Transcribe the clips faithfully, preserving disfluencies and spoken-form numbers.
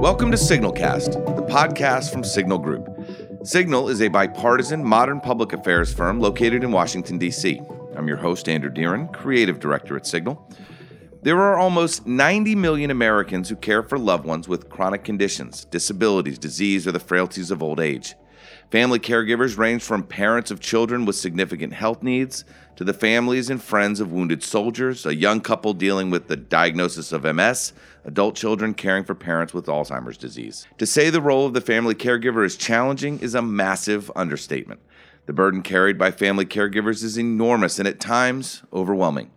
Welcome to Signalcast, the podcast from Signal Group. Signal is a bipartisan modern public affairs firm located in Washington, D C. I'm your host, Andrew Deeren, creative director at Signal. There are almost ninety million Americans who care for loved ones with chronic conditions, disabilities, disease, or the frailties of old age. Family caregivers range from parents of children with significant health needs to the families and friends of wounded soldiers, a young couple dealing with the diagnosis of M S, adult children caring for parents with Alzheimer's disease. To say the role of the family caregiver is challenging is a massive understatement. The burden carried by family caregivers is enormous and at times overwhelming.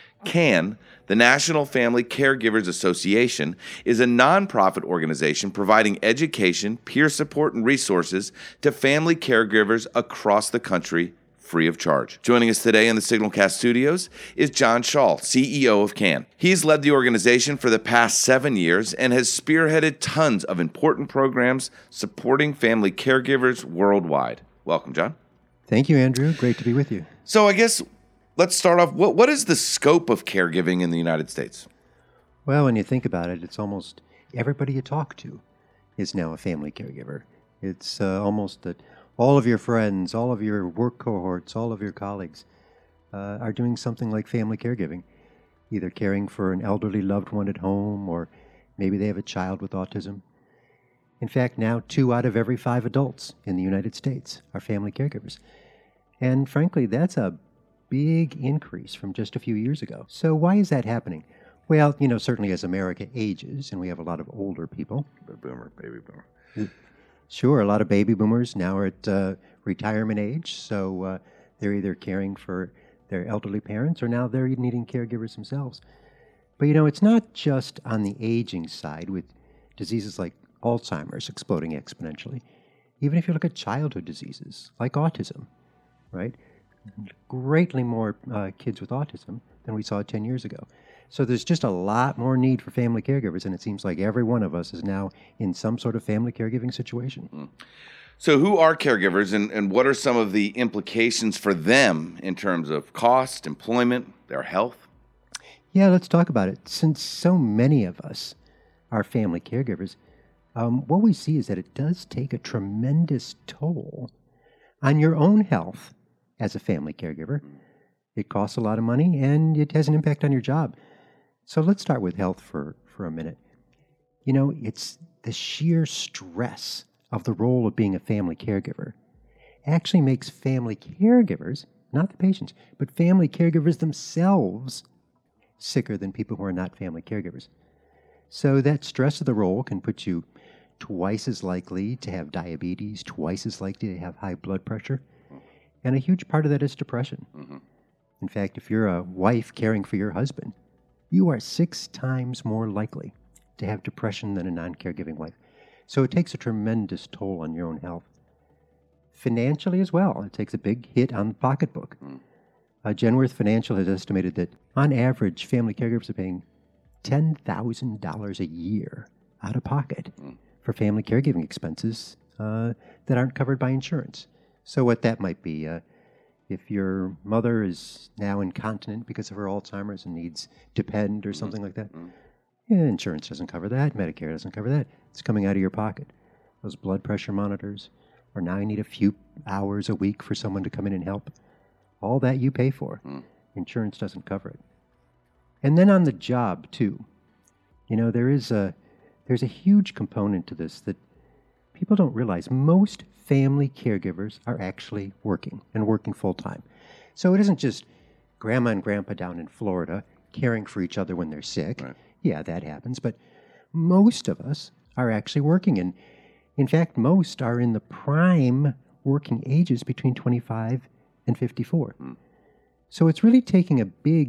CAN, the National Family Caregivers Association, is a nonprofit organization providing education, peer support, and resources to family caregivers across the country free of charge. Joining us today in the Signalcast studios is John Schall, C E O of CAN. He's led the organization for the past seven years and has spearheaded tons of important programs supporting family caregivers worldwide. Welcome, John. Thank you, Andrew. Great to be with you. So I guess let's start off. What, what is the scope of caregiving in the United States? Well, when you think about it, it's almost everybody you talk to is now a family caregiver. It's uh, almost that all of your friends, all of your work cohorts, all of your colleagues uh, are doing something like family caregiving, either caring for an elderly loved one at home or maybe they have a child with autism. In fact, now two out of every five adults in the United States are family caregivers. And frankly, that's a big increase from just a few years ago. So why is that happening? Well, you know, certainly as America ages, and we have a lot of older people. The boomer, baby boomer. Sure, a lot of baby boomers now are at uh, retirement age, so uh, they're either caring for their elderly parents or now they're needing caregivers themselves. But, you know, it's not just on the aging side with diseases like Alzheimer's exploding exponentially. Even if you look at childhood diseases like autism, right? Greatly more uh, kids with autism than we saw ten years ago. So there's just a lot more need for family caregivers, and it seems like every one of us is now in some sort of family caregiving situation. Mm. So who are caregivers, and, and what are some of the implications for them in terms of cost, employment, their health? Yeah, let's talk about it. Since so many of us are family caregivers, um, what we see is that it does take a tremendous toll on your own health as a family caregiver. It costs a lot of money, and it has an impact on your job. So let's start with health for, for a minute. You know, it's the sheer stress of the role of being a family caregiver actually makes family caregivers, not the patients, but family caregivers themselves sicker than people who are not family caregivers. So that stress of the role can put you twice as likely to have diabetes, twice as likely to have high blood pressure, and a huge part of that is depression. Mm-hmm. In fact, if you're a wife caring for your husband, you are six times more likely to have depression than a non-caregiving wife. So it takes a tremendous toll on your own health. Financially as well, it takes a big hit on the pocketbook. Mm. Uh, Genworth Financial has estimated that on average, family caregivers are paying ten thousand dollars a year out of pocket mm. for family caregiving expenses uh, that aren't covered by insurance. So what that might be, uh, if your mother is now incontinent because of her Alzheimer's and needs Depend or something mm-hmm. like that, mm-hmm. yeah, insurance doesn't cover that, Medicare doesn't cover that. It's coming out of your pocket. Those blood pressure monitors, or now you need a few hours a week for someone to come in and help. All that you pay for. Mm. Insurance doesn't cover it. And then on the job, too. You know, there is a there's a huge component to this that people don't realize. Most family caregivers are actually working and working full-time. So it isn't just grandma and grandpa down in Florida caring for each other when they're sick. Right. Yeah, that happens. But most of us are actually working. And in fact, most are in the prime working ages between twenty-five and fifty-four. Mm. So it's really taking a big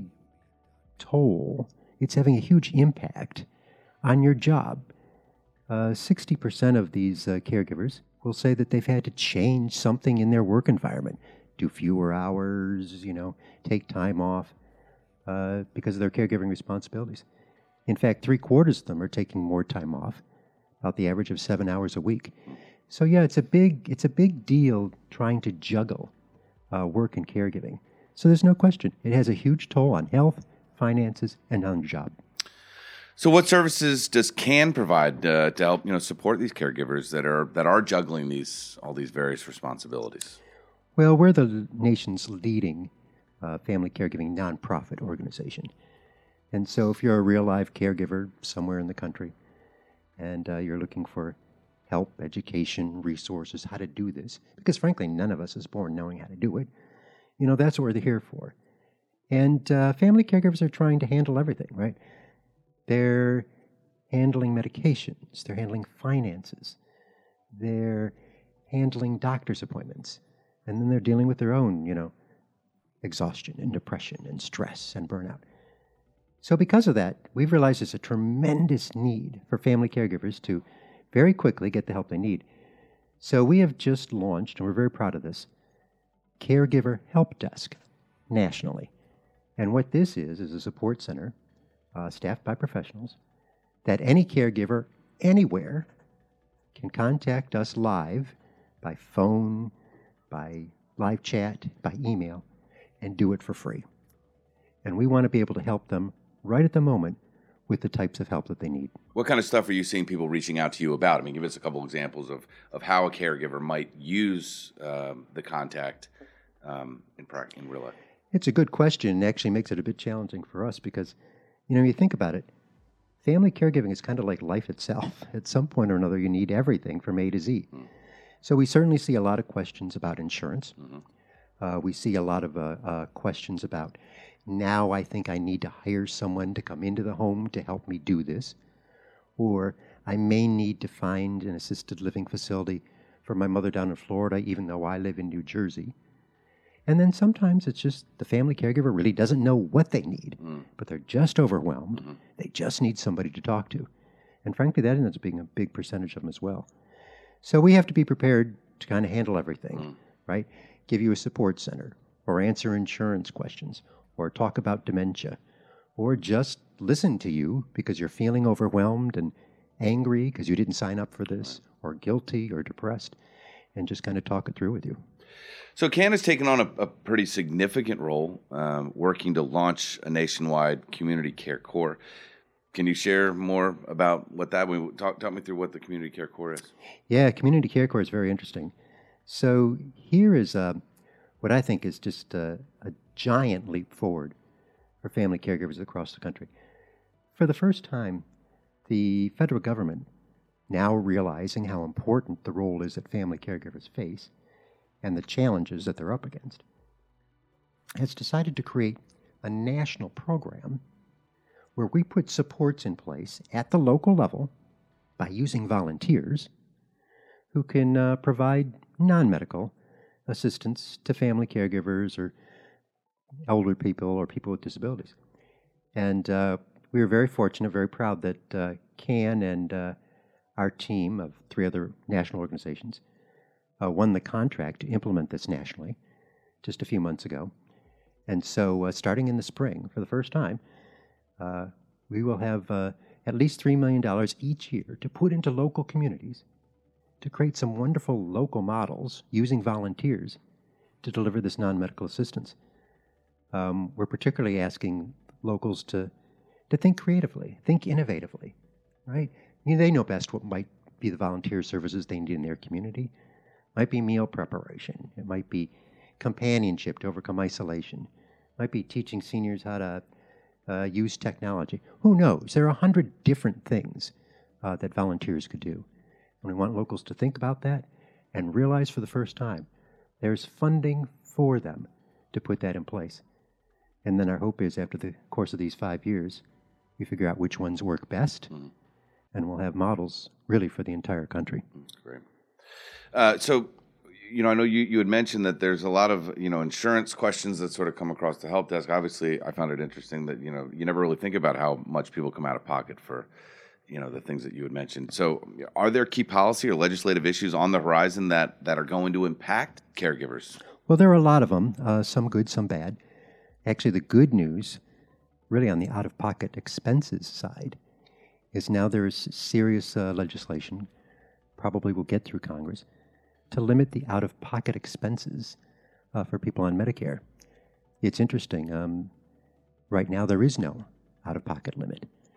toll. It's having a huge impact on your job. Uh, sixty percent of these uh, caregivers will say that they've had to change something in their work environment, do fewer hours, you know, take time off uh, because of their caregiving responsibilities. In fact, three quarters of them are taking more time off, about the average of seven hours a week. So yeah, it's a big it's a big deal trying to juggle uh, work and caregiving. So there's no question, it has a huge toll on health, finances, and on the job. So, what services does CAN provide uh, to help you know support these caregivers that are that are juggling these all these various responsibilities? Well, we're the nation's leading uh, family caregiving nonprofit organization. And so if you're a real live caregiver somewhere in the country and uh, you're looking for help, education, resources, how to do this, because frankly, none of us is born knowing how to do it, you know, that's what we're here for. And uh, family caregivers are trying to handle everything, right? They're handling medications, they're handling finances, they're handling doctor's appointments, and then they're dealing with their own, you know, exhaustion and depression and stress and burnout. So because of that, we've realized there's a tremendous need for family caregivers to very quickly get the help they need. So we have just launched, and we're very proud of this, Caregiver Help Desk nationally. And what this is, is a support center uh, staffed by professionals that any caregiver anywhere can contact us live by phone, by live chat, by email, and do it for free. And we want to be able to help them right at the moment with the types of help that they need. What kind of stuff are you seeing people reaching out to you about? I mean, give us a couple examples of, of how a caregiver might use um, the contact um, in, pra- in real life. It's a good question. It actually makes it a bit challenging for us because, you know, you think about it, family caregiving is kind of like life itself. At some point or another, you need everything from A to Z. Mm. So we certainly see a lot of questions about insurance. Mm-hmm. Uh, we see a lot of uh, uh, questions about, now I think I need to hire someone to come into the home to help me do this. Or I may need to find an assisted living facility for my mother down in Florida, even though I live in New Jersey. And then sometimes it's just the family caregiver really doesn't know what they need, mm. but they're just overwhelmed. Mm-hmm. They just need somebody to talk to. And frankly, that ends up being a big percentage of them as well. So we have to be prepared to kind of handle everything, mm. right? Give you a support center, or answer insurance questions, or talk about dementia, or just listen to you because you're feeling overwhelmed and angry because you didn't sign up for this, or guilty or depressed, and just kind of talk it through with you. So CAN has taken on a, a pretty significant role um, working to launch a nationwide community care core. Can you share more about what that, we talk, talk me through what the community care core is? Yeah, community care core is very interesting. So here is uh, what I think is just a, a giant leap forward for family caregivers across the country. For the first time, the federal government, now realizing how important the role is that family caregivers face and the challenges that they're up against, has decided to create a national program where we put supports in place at the local level by using volunteers who can uh, provide non-medical assistance to family caregivers or elder people or people with disabilities. And uh, we were very fortunate, very proud that uh, CAN and uh, our team of three other national organizations uh, won the contract to implement this nationally just a few months ago. And so uh, starting in the spring, for the first time, uh, we will have uh, at least three million dollars each year to put into local communities to create some wonderful local models using volunteers to deliver this non-medical assistance. Um, we're particularly asking locals to, to think creatively, think innovatively, right? I mean, they know best what might be the volunteer services they need in their community. It might be meal preparation. It might be companionship to overcome isolation. It might be teaching seniors how to uh, use technology. Who knows? There are a hundred different things uh, that volunteers could do. And we want locals to think about that and realize for the first time there's funding for them to put that in place. And then our hope is after the course of these five years, we figure out which ones work best, mm-hmm. and we'll have models really for the entire country. Great. Uh, so, you know, I know you, you had mentioned that there's a lot of, you know, insurance questions that sort of come across the help desk. Obviously, I found it interesting that, you know, you never really think about how much people come out of pocket for, you know, the things that you had mentioned. So are there key policy or legislative issues on the horizon that, that are going to impact caregivers? Well, there are a lot of them, uh, some good, some bad. Actually, the good news, really on the out-of-pocket expenses side, is now there is serious uh, legislation, probably will get through Congress, to limit the out-of-pocket expenses uh, for people on Medicare. It's interesting. Um, right now, there is no out-of-pocket limit.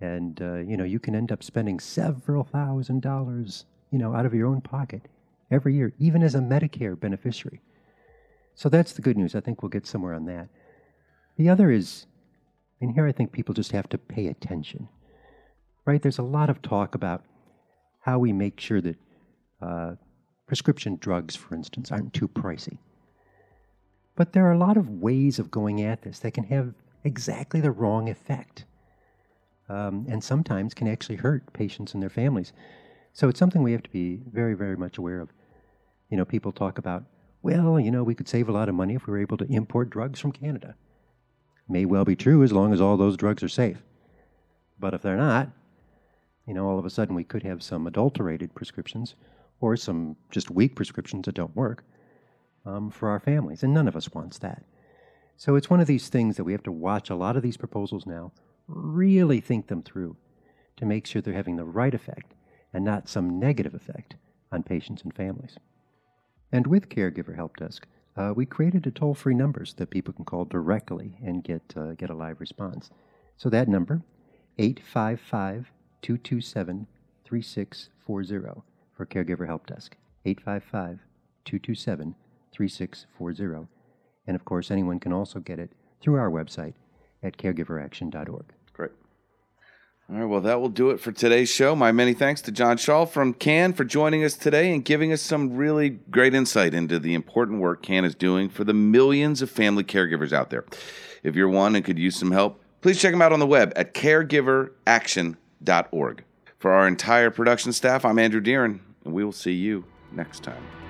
And, uh, you know, you can end up spending several thousand dollars, you know, out of your own pocket every year, even as a Medicare beneficiary. So that's the good news. I think we'll get somewhere on that. The other is, and here I think people just have to pay attention, right? There's a lot of talk about how we make sure that uh, prescription drugs, for instance, aren't too pricey. But there are a lot of ways of going at this that can have exactly the wrong effect. Um, and sometimes can actually hurt patients and their families. So it's something we have to be very, very much aware of. You know, people talk about, well, you know, we could save a lot of money if we were able to import drugs from Canada. May well be true as long as all those drugs are safe. But if they're not, you know, all of a sudden we could have some adulterated prescriptions or some just weak prescriptions that don't work um, for our families. And none of us wants that. So it's one of these things that we have to watch a lot of these proposals now, really think them through to make sure they're having the right effect and not some negative effect on patients and families. And with Caregiver Help Desk, uh, we created a toll-free numbers that people can call directly and get uh, get a live response. So that number, eight five five, two two seven, three six four zero for Caregiver Help Desk, eight five five, two two seven, three six four zero. And of course, anyone can also get it through our website at caregiver action dot org. Great. All right, well, that will do it for today's show. My many thanks to John Shaw from C A N for joining us today and giving us some really great insight into the important work C A N is doing for the millions of family caregivers out there. If you're one and could use some help, please check them out on the web at caregiver action dot org. For our entire production staff, I'm Andrew Deeren, and we will see you next time.